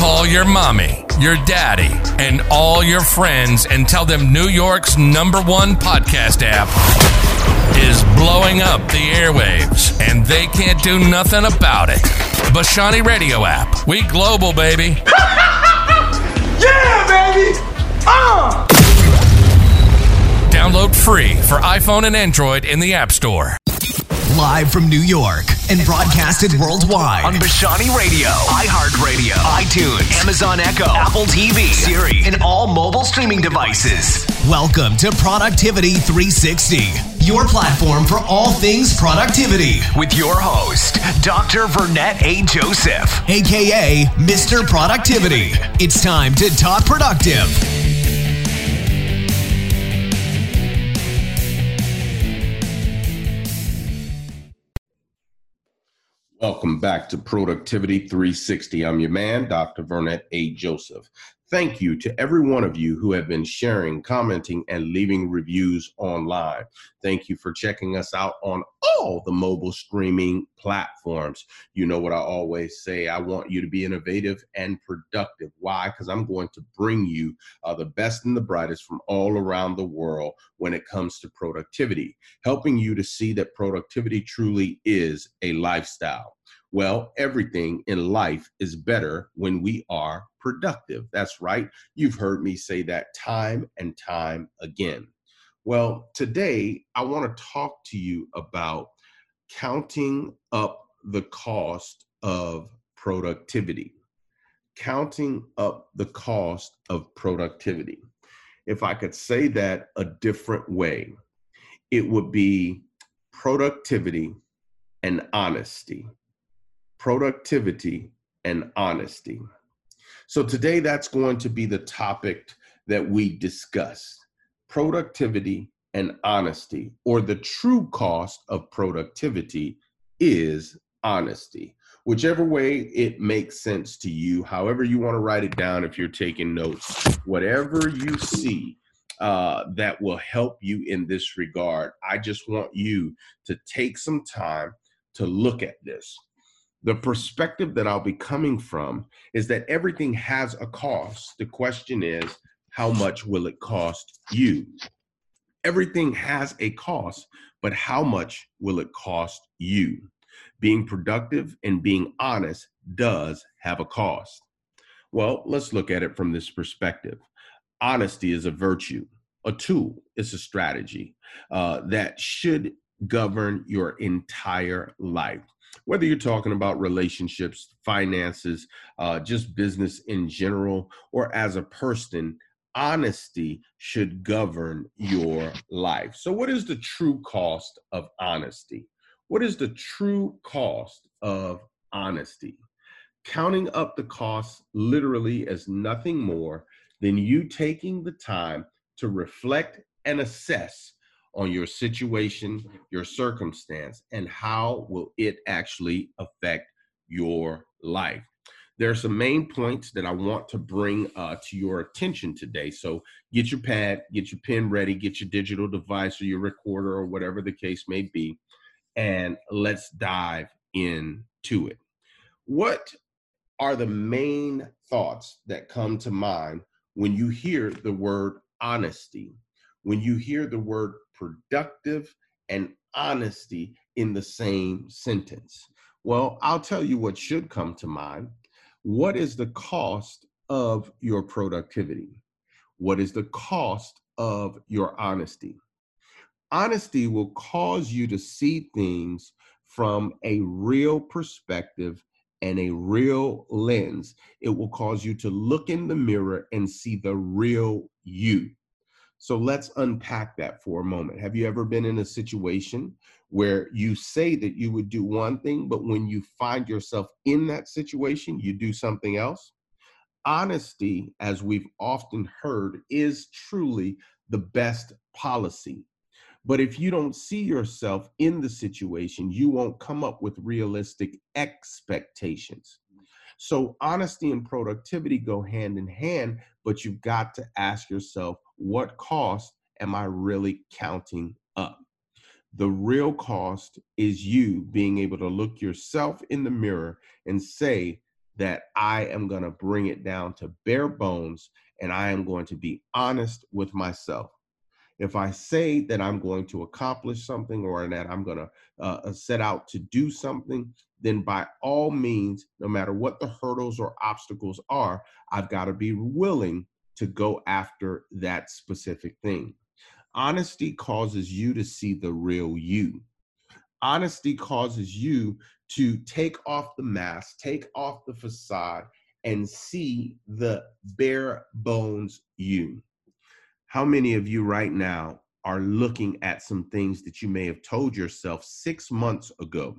Call your mommy, your daddy, and all your friends and tell them New York's #1 podcast app is blowing up the airwaves, and they can't do nothing about it. Bashani Radio app. We global, baby. Yeah, baby! Download free for iPhone and Android in the App Store. Live from New York and broadcasted worldwide on Bashani Radio, iHeartRadio, iTunes, Amazon Echo, Apple TV, Siri, and all mobile streaming devices. Welcome to Productivity 360, your platform for all things productivity. With your host, Dr. Vernette A. Joseph, a.k.a. Mr. Productivity. It's time to talk productive. Welcome back to Productivity 360. I'm your man, Dr. Vernette A. Joseph. Thank you to every one of you who have been sharing, commenting, and leaving reviews online. Thank you for checking us out on all the mobile streaming platforms. You know what I always say, I want you to be innovative and productive. Why? Because I'm going to bring you the best and the brightest from all around the world when it comes to productivity, helping you to see that productivity truly is a lifestyle. Well, everything in life is better when we are productive. That's right. You've heard me say that time and time again. Well, today I want to talk to you about counting up the cost of productivity. Counting up the cost of productivity. If I could say that a different way, it would be productivity and honesty. Productivity and honesty. So today that's going to be the topic that we discuss. Productivity and honesty, or the true cost of productivity is honesty. Whichever way it makes sense to you, however you want to write it down, if you're taking notes, whatever you see that will help you in this regard, I just want you to take some time to look at this. The perspective that I'll be coming from is that everything has a cost. The question is, how much will it cost you? Everything has a cost, but how much will it cost you? Being productive and being honest does have a cost. Well, let's look at it from this perspective. Honesty is a virtue, a tool, it's a strategy that should govern your entire life. Whether you're talking about relationships, finances, just business in general, or as a person, honesty should govern your life. So what is the true cost of honesty? What is the true cost of honesty? Counting up the costs literally is nothing more than you taking the time to reflect and assess on your situation, your circumstance, and how will it actually affect your life. There are some main points that I want to bring to your attention today. So get your pad, get your pen ready, get your digital device or your recorder or whatever the case may be, and let's dive into it. What are the main thoughts that come to mind when you hear the word honesty, when you hear the word productive and honesty in the same sentence? Well, I'll tell you what should come to mind. What is the cost of your productivity? What is the cost of your honesty? Honesty will cause you to see things from a real perspective and a real lens. It will cause you to look in the mirror and see the real you. So let's unpack that for a moment. Have you ever been in a situation where you say that you would do one thing, but when you find yourself in that situation, you do something else? Honesty, as we've often heard, is truly the best policy. But if you don't see yourself in the situation, you won't come up with realistic expectations. So honesty and productivity go hand in hand, but you've got to ask yourself, what cost am I really counting up? The real cost is you being able to look yourself in the mirror and say that I am going to bring it down to bare bones, and I am going to be honest with myself. If I say that I'm going to accomplish something or that I'm going to set out to do something, then by all means, no matter what the hurdles or obstacles are, I've got to be willing to go after that specific thing. Honesty causes you to see the real you. Honesty causes you to take off the mask, take off the facade, and see the bare bones you. How many of you right now are looking at some things that you may have told yourself 6 months ago,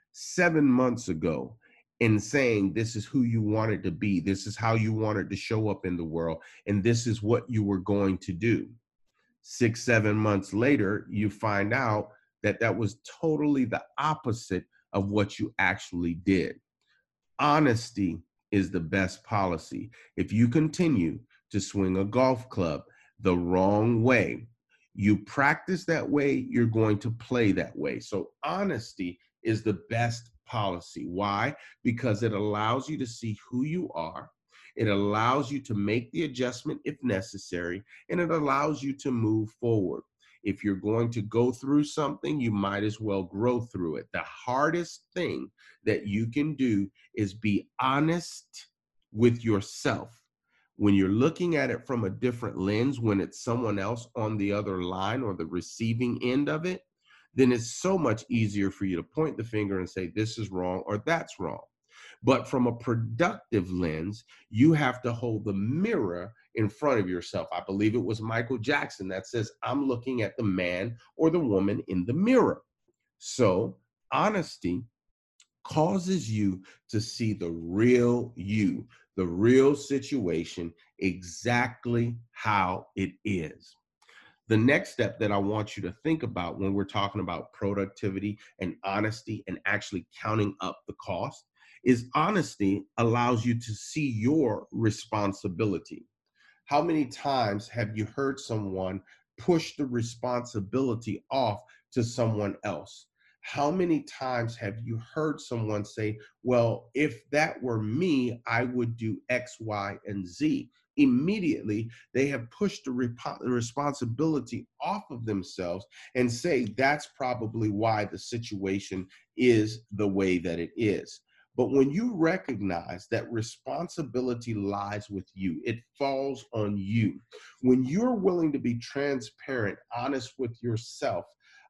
7 months ago, and saying this is who you wanted to be, this is how you wanted to show up in the world, and this is what you were going to do? 6, 7 months later, you find out that that was totally the opposite of what you actually did. Honesty is the best policy. If you continue to swing a golf club the wrong way, you practice that way, you're going to play that way. So honesty is the best policy. Why? Because it allows you to see who you are. It allows you to make the adjustment if necessary, and it allows you to move forward. If you're going to go through something, you might as well grow through it. The hardest thing that you can do is be honest with yourself. When you're looking at it from a different lens, when it's someone else on the other line or the receiving end of it, then it's so much easier for you to point the finger and say, this is wrong or that's wrong. But from a productive lens, you have to hold the mirror in front of yourself. I believe it was Michael Jackson that says, I'm looking at the man or the woman in the mirror. So honesty causes you to see the real you, the real situation, exactly how it is. The next step that I want you to think about when we're talking about productivity and honesty and actually counting up the cost is honesty allows you to see your responsibility. How many times have you heard someone push the responsibility off to someone else? How many times have you heard someone say, well, if that were me, I would do X, Y, and Z? Immediately, they have pushed the responsibility off of themselves and say that's probably why the situation is the way that it is. But when you recognize that responsibility lies with you, it falls on you. When you're willing to be transparent, honest with yourself,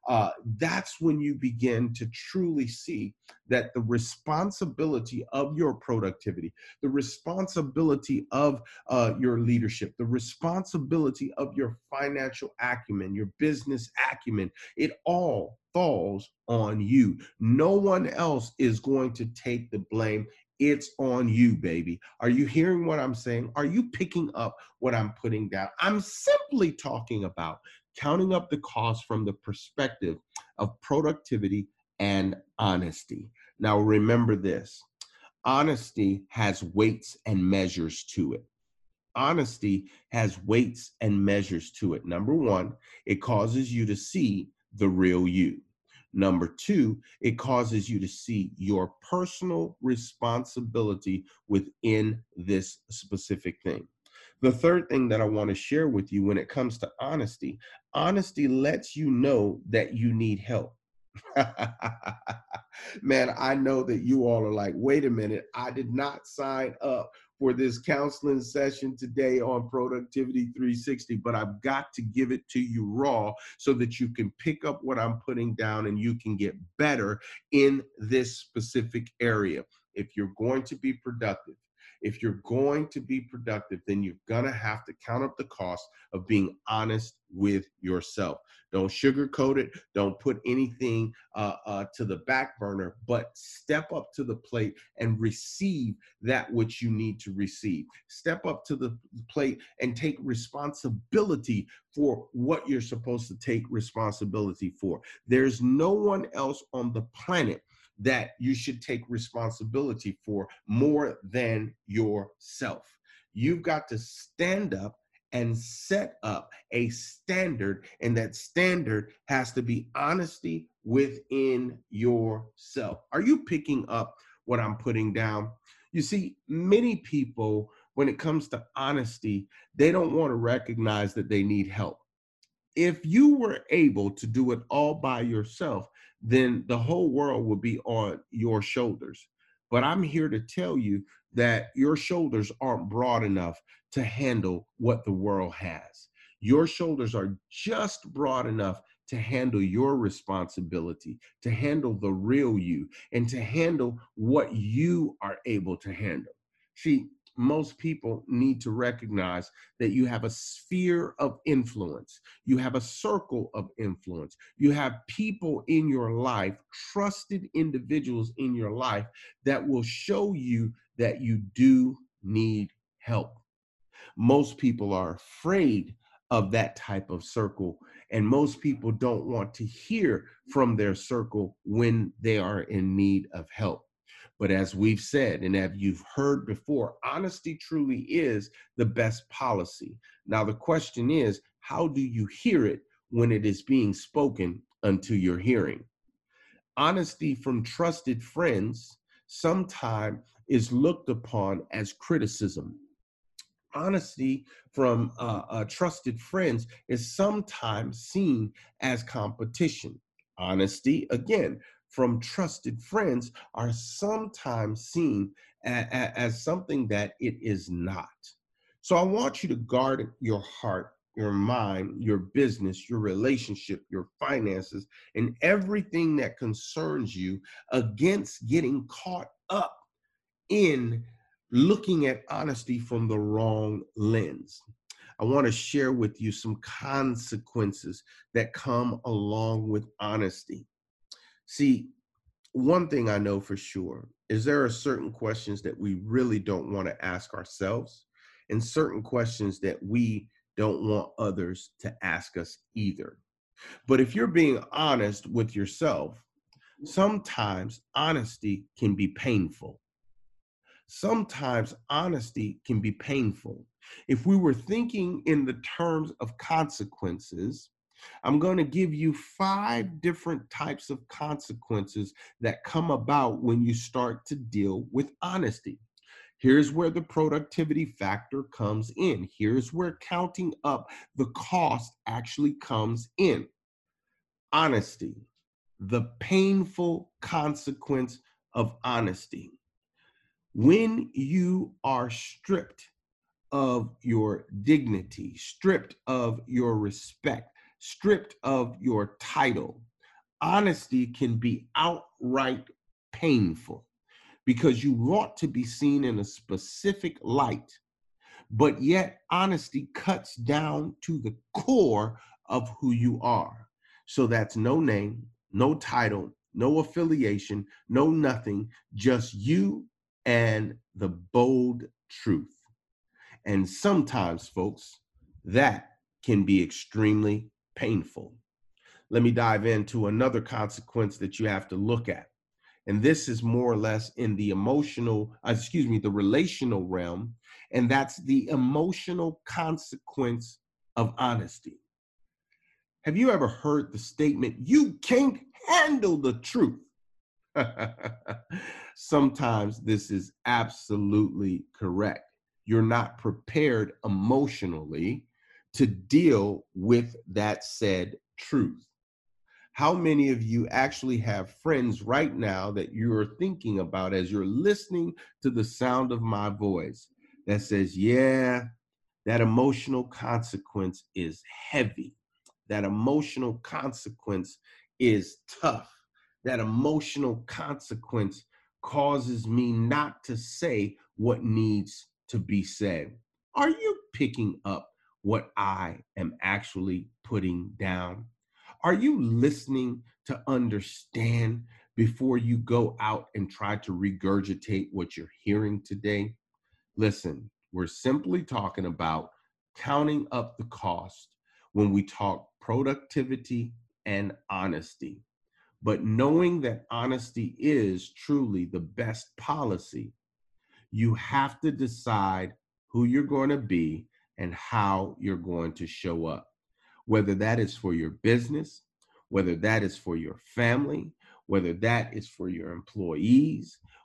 that's when you begin to truly see that the responsibility of your productivity, the responsibility of your leadership, the responsibility of your financial acumen, your business acumen, it all falls on you. No one else is going to take the blame. It's on you, baby. Are you hearing what I'm saying? Are you picking up what I'm putting down? I'm simply talking about counting up the cost from the perspective of productivity and honesty. Now, remember this. Honesty has weights and measures to it. Honesty has weights and measures to it. Number one, it causes you to see the real you. Number two, it causes you to see your personal responsibility within this specific thing. The third thing that I want to share with you when it comes to honesty, honesty lets you know that you need help. Man, I know that you all are like, wait a minute, I did not sign up for this counseling session today on Productivity 360, but I've got to give it to you raw so that you can pick up what I'm putting down and you can get better in this specific area. If you're going to be productive, then you're going to have to count up the cost of being honest with yourself. Don't sugarcoat it. Don't put anything to the back burner, but step up to the plate and receive that which you need to receive. Step up to the plate and take responsibility for what you're supposed to take responsibility for. There's no one else on the planet that you should take responsibility for more than yourself. You've got to stand up and set up a standard, and that standard has to be honesty within yourself. Are you picking up what I'm putting down? You see, many people, when it comes to honesty, they don't want to recognize that they need help. If you were able to do it all by yourself, then the whole world would be on your shoulders. But I'm here to tell you that your shoulders aren't broad enough to handle what the world has. Your shoulders are just broad enough to handle your responsibility, to handle the real you, and to handle what you are able to handle. See, most people need to recognize that you have a sphere of influence. You have a circle of influence. You have people in your life, trusted individuals in your life that will show you that you do need help. Most people are afraid of that type of circle, and most people don't want to hear from their circle when they are in need of help. But as we've said, and as you've heard before, honesty truly is the best policy. Now, the question is, how do you hear it when it is being spoken unto your hearing? Honesty from trusted friends sometimes is looked upon as criticism. Honesty from trusted friends is sometimes seen as competition. Honesty, again, from trusted friends are sometimes seen as something that it is not. So I want you to guard your heart, your mind, your business, your relationship, your finances, and everything that concerns you against getting caught up in looking at honesty from the wrong lens. I want to share with you some consequences that come along with honesty. See, one thing I know for sure is there are certain questions that we really don't want to ask ourselves, and certain questions that we don't want others to ask us either. But if you're being honest with yourself, sometimes honesty can be painful. Sometimes honesty can be painful. If we were thinking in the terms of consequences, I'm going to give you 5 different types of consequences that come about when you start to deal with honesty. Here's where the productivity factor comes in. Here's where counting up the cost actually comes in. Honesty, the painful consequence of honesty. When you are stripped of your dignity, stripped of your respect, stripped of your title, honesty can be outright painful because you want to be seen in a specific light, but yet honesty cuts down to the core of who you are. So that's no name, no title, no affiliation, no nothing, just you and the bold truth. And sometimes, folks, that can be extremely painful. Let me dive into another consequence that you have to look at. And this is more or less in the the relational realm. And that's the emotional consequence of honesty. Have you ever heard the statement, "You can't handle the truth"? Sometimes this is absolutely correct. You're not prepared emotionally to deal with that said truth. How many of you actually have friends right now that you're thinking about as you're listening to the sound of my voice that says, yeah, that emotional consequence is heavy. That emotional consequence is tough. That emotional consequence causes me not to say what needs to be said. Are you picking up what I am actually putting down? Are you listening to understand before you go out and try to regurgitate what you're hearing today? Listen, we're simply talking about counting up the cost when we talk productivity and honesty. But knowing that honesty is truly the best policy, you have to decide who you're going to be and how you're going to show up. Whether that is for your business, whether that is for your family, whether that is for your employees,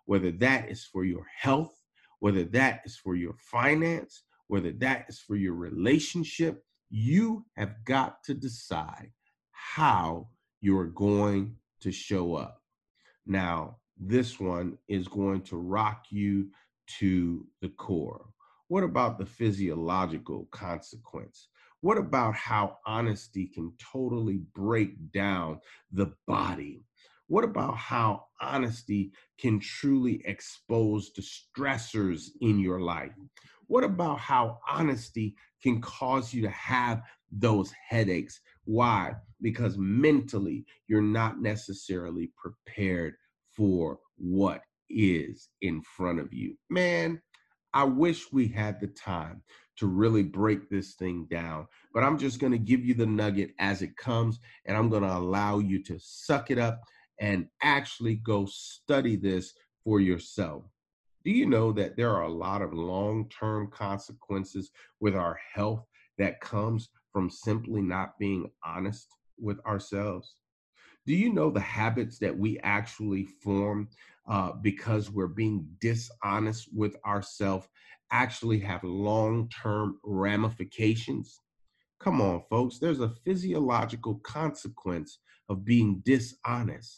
whether that is for your health, whether that is for your finance, whether that is for your relationship, you have got to decide how you're going to show up. Now, this one is going to rock you to the core. What about the physiological consequence? What about how honesty can totally break down the body? What about how honesty can truly expose the stressors in your life? What about how honesty can cause you to have those headaches? Why? Because mentally, you're not necessarily prepared for what is in front of you. Man, I wish we had the time to really break this thing down, but I'm just going to give you the nugget as it comes, and I'm going to allow you to suck it up and actually go study this for yourself. Do you know that there are a lot of long-term consequences with our health that comes from simply not being honest with ourselves? Do you know the habits that we actually form because we're being dishonest with ourselves actually have long-term ramifications? Come on, folks. There's a physiological consequence of being dishonest.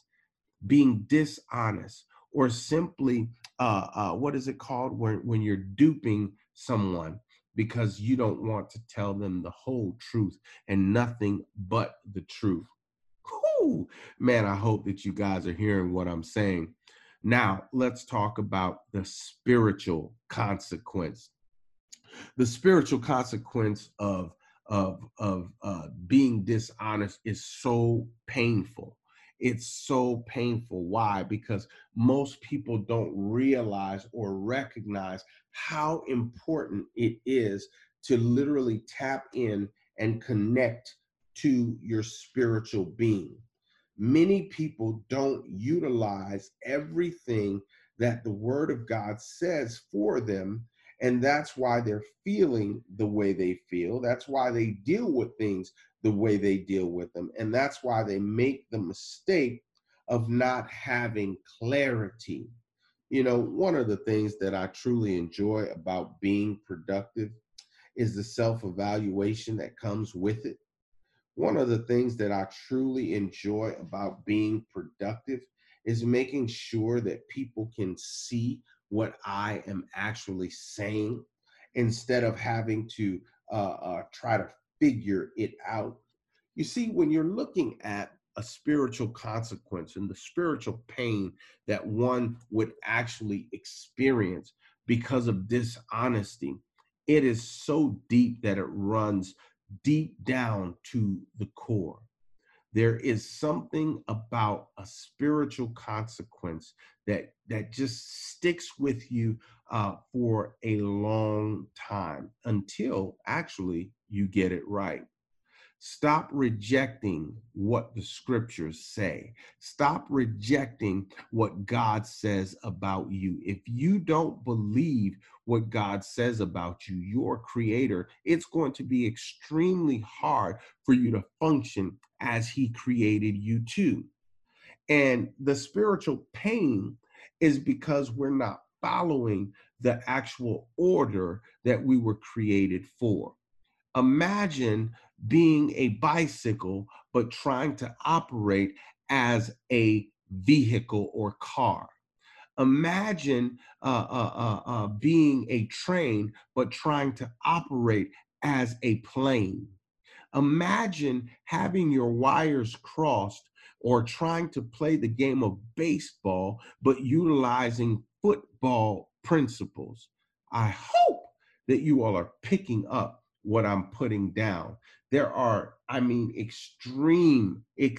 Or simply, what is it called when you're duping someone because you don't want to tell them the whole truth and nothing but the truth. Whew, man, I hope that you guys are hearing what I'm saying. Now, let's talk about the spiritual consequence. The spiritual consequence of being dishonest is so painful. It's so painful. Why? Because most people don't realize or recognize how important it is to literally tap in and connect to your spiritual being. Many people don't utilize everything that the Word of God says for them, and that's why they're feeling the way they feel. That's why they deal with things the way they deal with them, and that's why they make the mistake of not having clarity. You know, one of the things that I truly enjoy about being productive is the self-evaluation that comes with it. One of the things that I truly enjoy about being productive is making sure that people can see what I am actually saying instead of having to try to figure it out. You see, when you're looking at a spiritual consequence and the spiritual pain that one would actually experience because of dishonesty, it is so deep that it runs deep down to the core. There is something about a spiritual consequence that just sticks with you for a long time until actually you get it right. Stop rejecting what the scriptures say. Stop rejecting what God says about you. If you don't believe what God says about you, your creator, it's going to be extremely hard for you to function as he created you to. And the spiritual pain is because we're not following the actual order that we were created for. Imagine being a bicycle, but trying to operate as a vehicle or car. Imagine being a train, but trying to operate as a plane. Imagine having your wires crossed or trying to play the game of baseball, but utilizing football principles. I hope that you all are picking up what I'm putting down. There are, extreme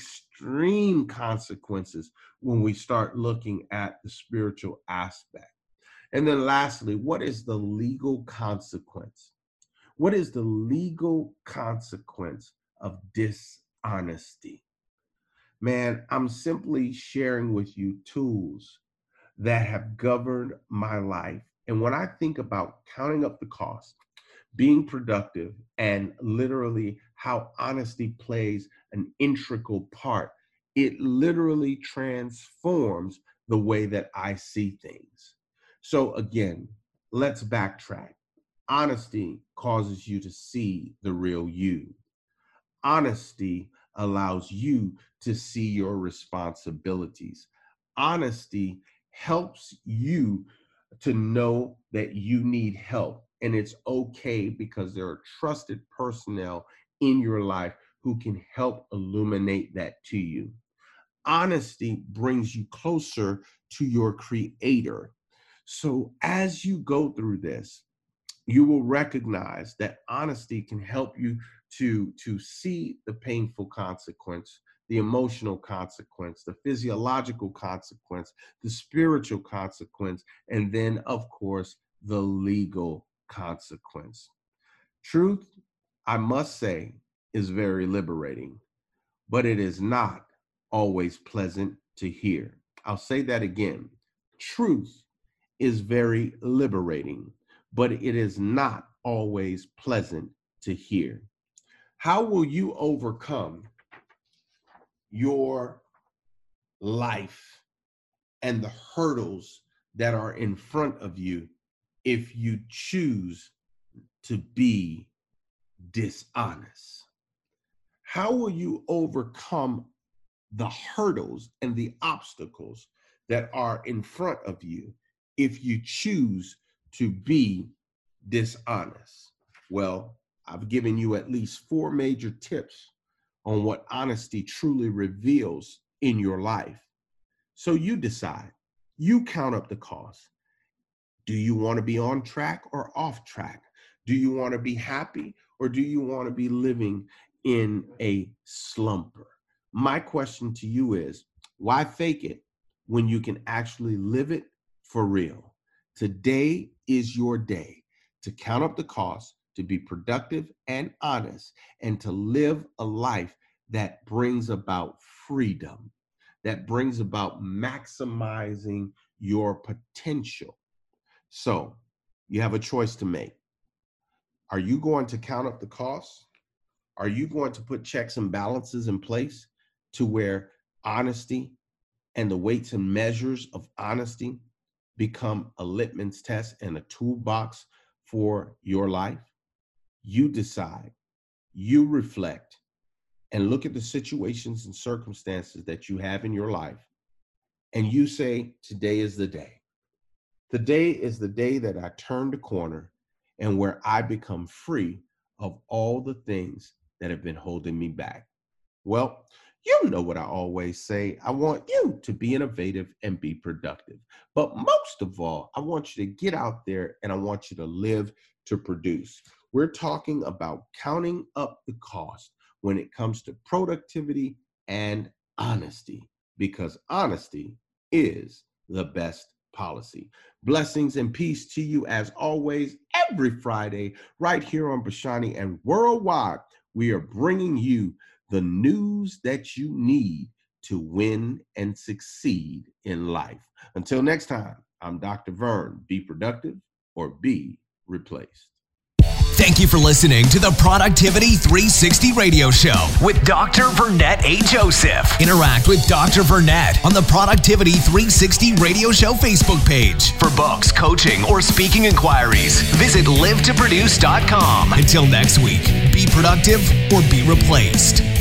consequences when we start looking at the spiritual aspect. And then lastly, what is the legal consequence? What is the legal consequence of dishonesty? Man, I'm simply sharing with you tools that have governed my life. And when I think about counting up the cost, being productive, and literally how honesty plays an integral part, it literally transforms the way that I see things. So again, let's backtrack. Honesty causes you to see the real you. Honesty allows you to see your responsibilities. Honesty helps you to know that you need help, and it's okay because there are trusted personnel in your life who can help illuminate that to you. Honesty brings you closer to your creator. So as you go through this, you will recognize that honesty can help you to see the painful consequence, the emotional consequence, the physiological consequence, the spiritual consequence, and then, of course, the legal consequence. Truth, I must say, is very liberating, but it is not always pleasant to hear. I'll say that again. Truth is very liberating, but it is not always pleasant to hear. How will you overcome your life and the hurdles that are in front of you if you choose to be dishonest? How will you overcome the hurdles and the obstacles that are in front of you if you choose to be dishonest? Well, I've given you at least 4 major tips on what honesty truly reveals in your life. So you decide, you count up the cost. Do you want to be on track or off track? Do you want to be happy or do you want to be living in a slumber? My question to you is, why fake it when you can actually live it for real? Today is your day to count up the cost, to be productive and honest, and to live a life that brings about freedom, that brings about maximizing your potential. So you have a choice to make. Are you going to count up the costs? Are you going to put checks and balances in place to where honesty and the weights and measures of honesty become a litmus test and a toolbox for your life? You decide, you reflect, and look at the situations and circumstances that you have in your life, and you say, today is the day. Today is the day that I turn the corner and where I become free of all the things that have been holding me back. Well, you know what I always say. I want you to be innovative and be productive. But most of all, I want you to get out there and I want you to live to produce. We're talking about counting up the cost when it comes to productivity and honesty, because honesty is the best policy. Blessings and peace to you as always, every Friday, right here on Bashani and worldwide. We are bringing you the news that you need to win and succeed in life. Until next time, I'm Dr. Vern. Be productive or be replaced. Thank you for listening to the Productivity 360 Radio Show with Dr. Vernette A. Joseph. Interact with Dr. Vernette on the Productivity 360 Radio Show Facebook page. For books, coaching, or speaking inquiries, visit livetoproduce.com. Until next week, be productive or be replaced.